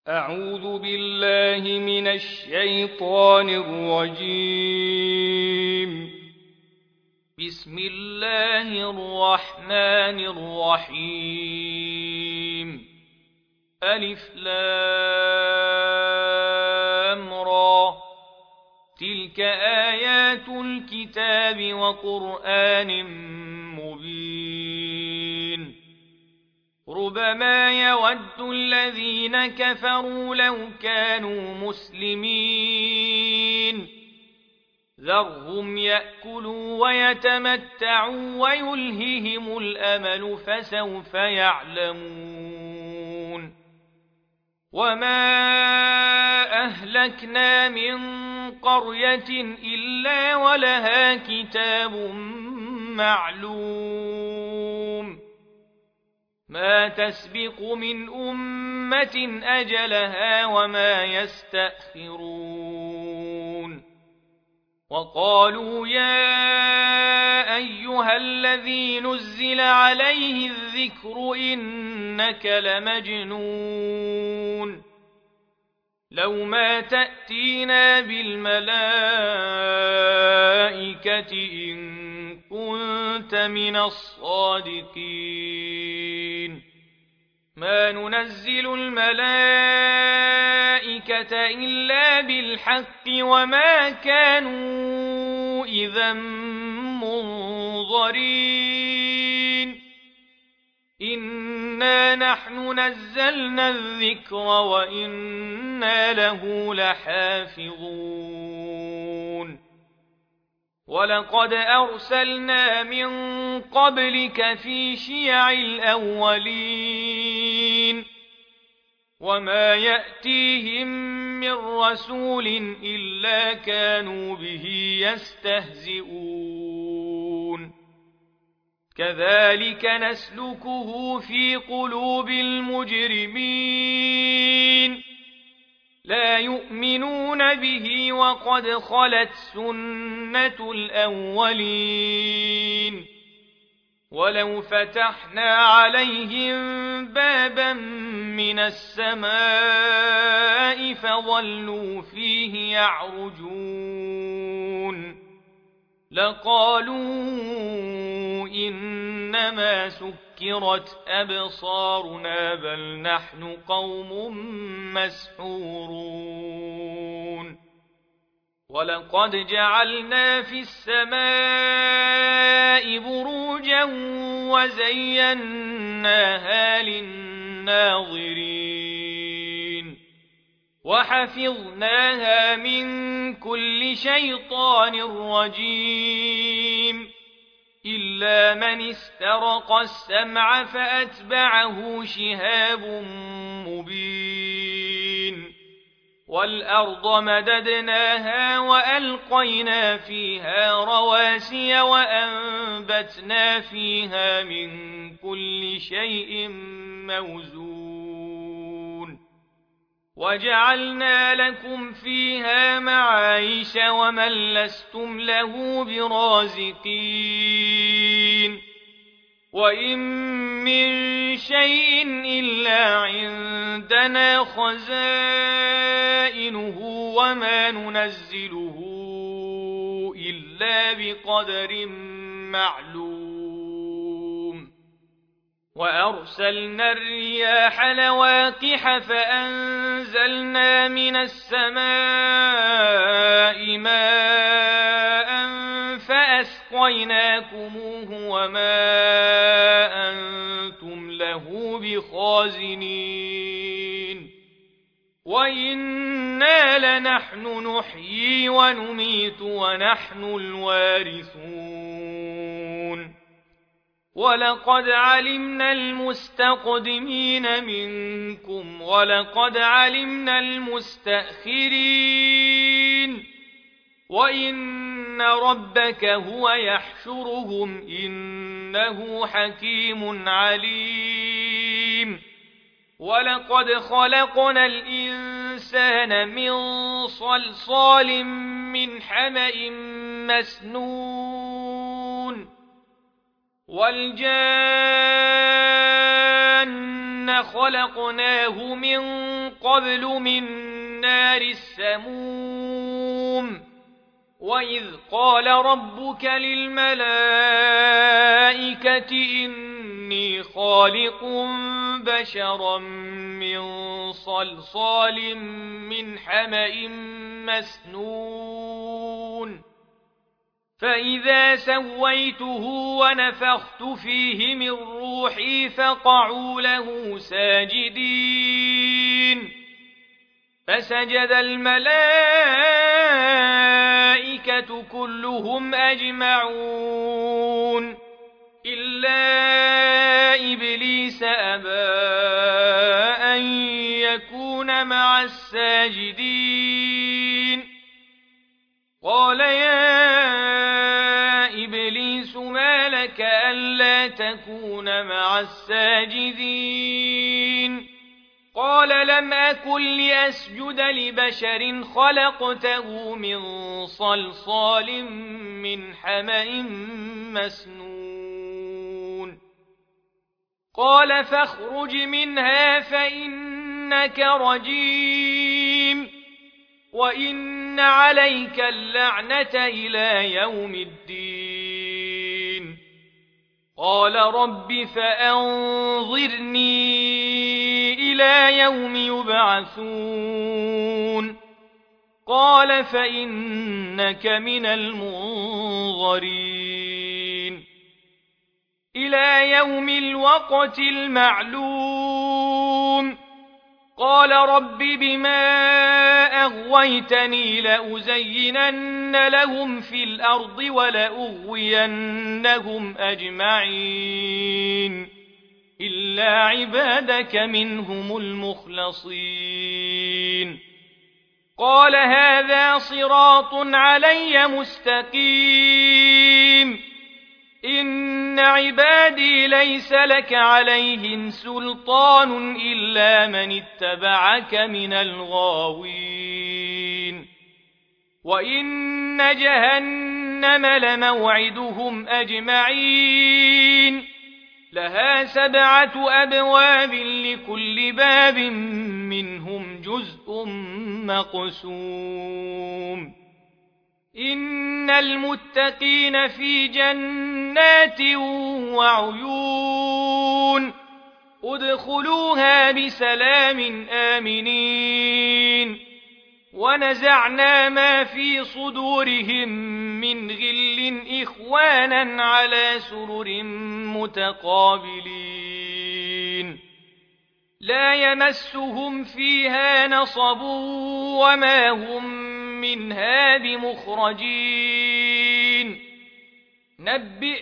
أعوذ بالله من الشيطان الرجيم. بسم الله الرحمن الرحيم. ألف لام را، تلك آيات الكتاب وقرآن مبين. ربما يود الذين كفروا لو كانوا مسلمين، ذرهم يأكلوا ويتمتعوا ويلههم الأمل فسوف يعلمون. وما أهلكنا من قرية إلا ولها كتاب معلوم، ما تسبق من أمة أجلها وما يستأخرون. وقالوا يا أيها الذي نزل عليه الذكر إنك لمجنون، لو ما تأتينا بالملائكة إن كنت من الصادقين. ما ننزل الملائكة إلا بالحق وما كانوا إذا منظرين. إنا نحن نزلنا الذكر وإنا له لحافظون. ولقد أرسلنا من قبلك في شيع الأولين، وما يأتيهم من رسول إلا كانوا به يستهزئون. كذلك نسلكه في قلوب المجرمين، لا يؤمنون به وقد خلت سنة الأولين. ولو فتحنا عليهم بابا من السماء فظلوا فيه يعرجون لقالوا إنما سكرت أبصارنا بل نحن قوم مسحورون. ولقد جعلنا في السماء بروجا وزيناها للناظرين، وحفظناها من كل شيطان رجيم، إلا من استرق السمع فأتبعه شهاب مبين. والأرض مددناها وألقينا فيها رواسي وأنبتنا فيها من كل شيء موزون، وجعلنا لكم فيها معايش ومن لستم له برازقين. وإن من شيء إلا عندنا خزائنه وما ننزله إلا بقدر معلوم. وأرسلنا الرياح لواقح فأنزلنا من السماء ماء فأسقيناكموه وما أنتم له بخازنين. وإنا لنحن نحيي ونميت ونحن الوارثون. ولقد علمنا المستقدمين منكم ولقد علمنا المستأخرين، وإن ربك هو يحشرهم إنه حكيم عليم. ولقد خلقنا الإنسان من صلصال من حمأ مسنون، والجان إنا خلقناه من قبل من نار السموم وإذ قال ربك للملائكة إني خالق بشرا من صلصال من حمأ مسنون فإذا سويته ونفخت فيه من روحي فقعوا له ساجدين فسجد الملائكة كلهم أجمعون إلا إبليس أبى أن يكون مع الساجدين قال يا إبليس ما لك ألا تكون مع الساجدين قال لم أكن لأسجد لبشر خلقته من صلصال من حمأ مسنون قال فاخرج منها فإنك رجيم وإن عليك اللعنة إلى يوم الدين قال رب فأنظرني إلى يوم يبعثون قال فإنك من المنظرين إلى يوم الوقت المعلوم قال رب بما أغويتني لأزينن لهم في الأرض ولأغوينهم أجمعين إلا عبادك منهم المخلصين قال هذا صراط علي مستقيم إن عبادي ليس لك عليهم سلطان إلا من اتبعك من الغاوين وإن جهنم لموعدهم أجمعين لها 7 أبواب لكل باب منهم جزء مقسوم إن المتقين في جنات وعيون ادخلوها بسلام آمنين ونزعنا ما في صدورهم من غل إخوانا على سرر متقابلين لا يمسهم فيها نصب وما هم منها بمخرجين نبئ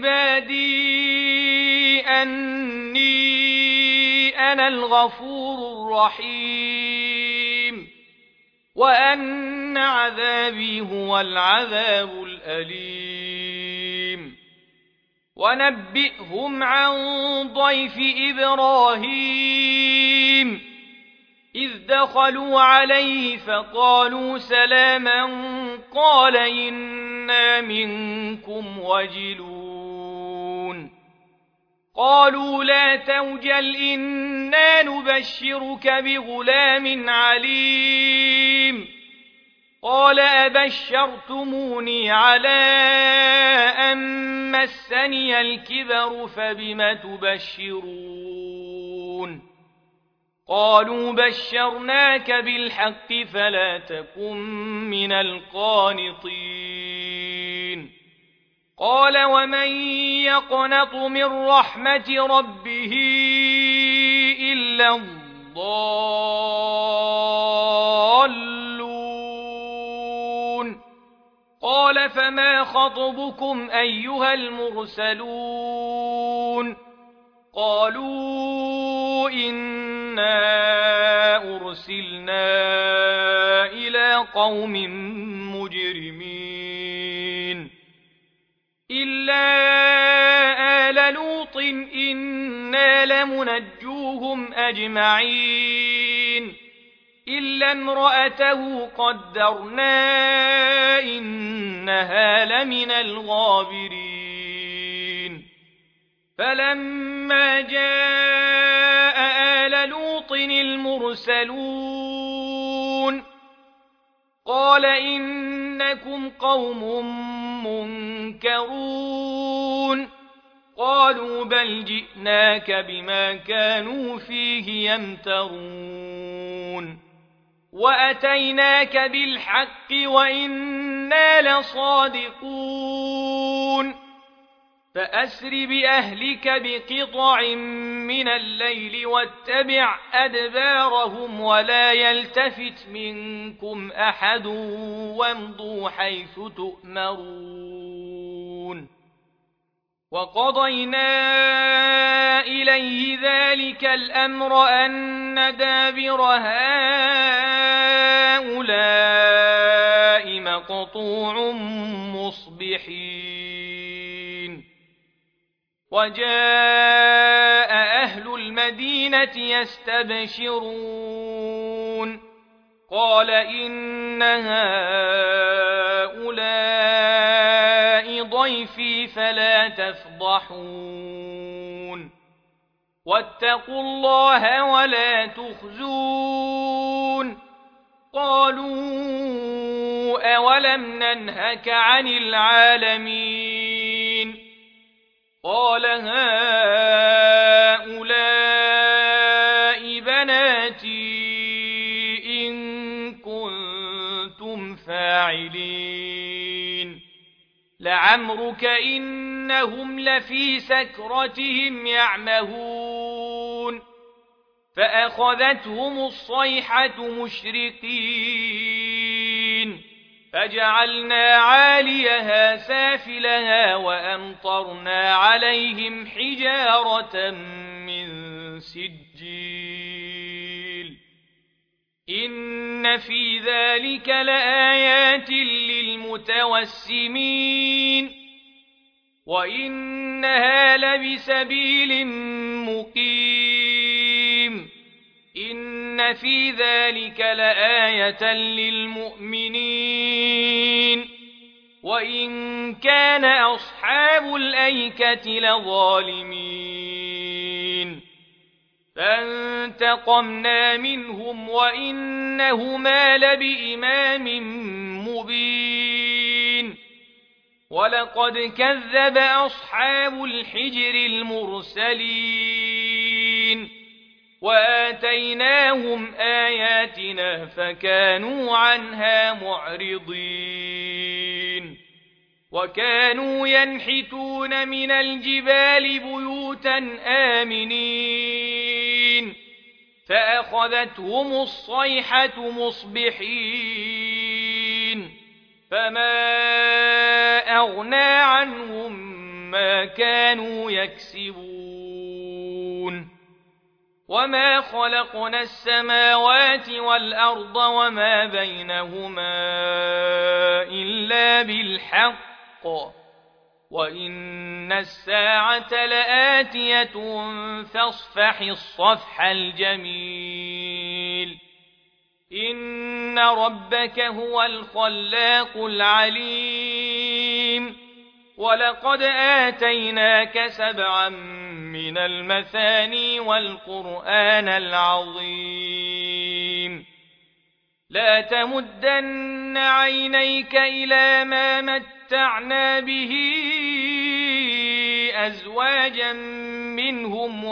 عبادي أني أنا الغفور الرحيم وأن عذابي هو العذاب الأليم ونبئهم عن ضيف إبراهيم إذ دخلوا عليه فقالوا سلاما قال إنا منكم وجلون قالوا لا توجل إنا نبشرك بغلام عليم قال أبشرتموني على أن مسني الكبر فبم تبشرون قالوا بشرناك بالحق فلا تكن من القانطين قال ومن يقنط من رحمة ربه إلا الضالون قال فما خطبكم أيها المرسلون قالوا إنا أرسلنا إلى قوم مجرمين إلا آل لوط إنا لمنجوهم أجمعين إلا امرأته قدرنا إنها لمن الغابرين فلما جاء المرسلون قال إنكم قوم منكرون قالوا بل جئناك بما كانوا فيه يمترون وأتيناك بالحق وإنا لصادقون فأسر بأهلك بقطع من الليل واتبع أدبارهم ولا يلتفت منكم أحد وامضوا حيث تؤمرون وقضينا إليه ذلك الأمر أن دابر هؤلاء مقطوع مصبحين وجاء أهل المدينة يستبشرون قال إن هؤلاء ضيفي فلا تفضحون واتقوا الله ولا تخزون قالوا أولم ننهك عن العالمين قال هؤلاء بناتي إن كنتم فاعلين لعمرك إنهم لفي سكرتهم يعمهون فأخذتهم الصيحة مشرقين فجعلنا عاليها سافلها وأمطرنا عليهم حجارة من سجيل إن في ذلك لآيات للمتوسمين وإنها لبسبيل مقيم إن في ذلك لآية للمؤمنين وإن كان أصحاب الأيكة لظالمين فانتقمنا منهم وإنهما لبإمام مبين ولقد كذب أصحاب الحجر المرسلين وآتيناهم آياتنا فكانوا عنها معرضين وكانوا ينحتون من الجبال بيوتا آمنين فأخذتهم الصيحة مصبحين فما أغنى عنهم ما كانوا يكسبون وما خلقنا السماوات والأرض وما بينهما إلا بالحق وإن الساعة لآتية فاصفح الصفح الجميل إن ربك هو الخلاق العليم ولقد آتيناك 7 من المثاني والقرآن العظيم لا تمدن عينيك إلى ما متعنا به أزواجا منهم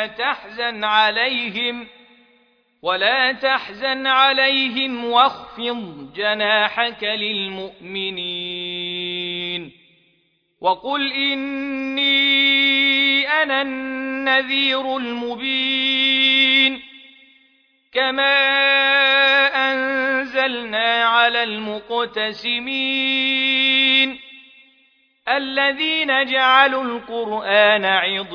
ولا تحزن عليهم واخفض جناحك للمؤمنين وقل إني أنا النذير المبين كما أنزلنا على المقتسمين الذين جعلوا القرآن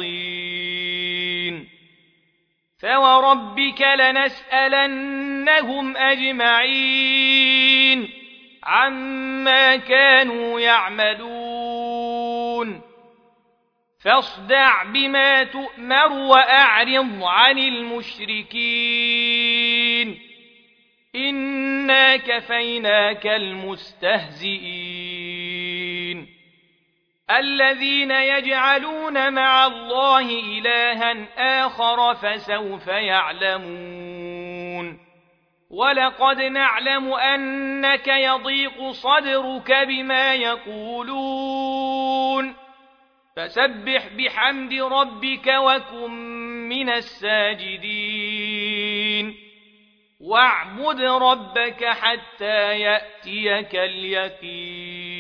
عضين فوربك لنسألنهم أجمعين عما كانوا يعملون فاصدع بما تؤمر وأعرض عن المشركين إنا كفيناك المستهزئين الذين يجعلون مع الله إلها آخر فسوف يعلمون ولقد نعلم أنك يضيق صدرك بما يقولون فسبح بحمد ربك وكن من الساجدين واعبد ربك حتى يأتيك اليقين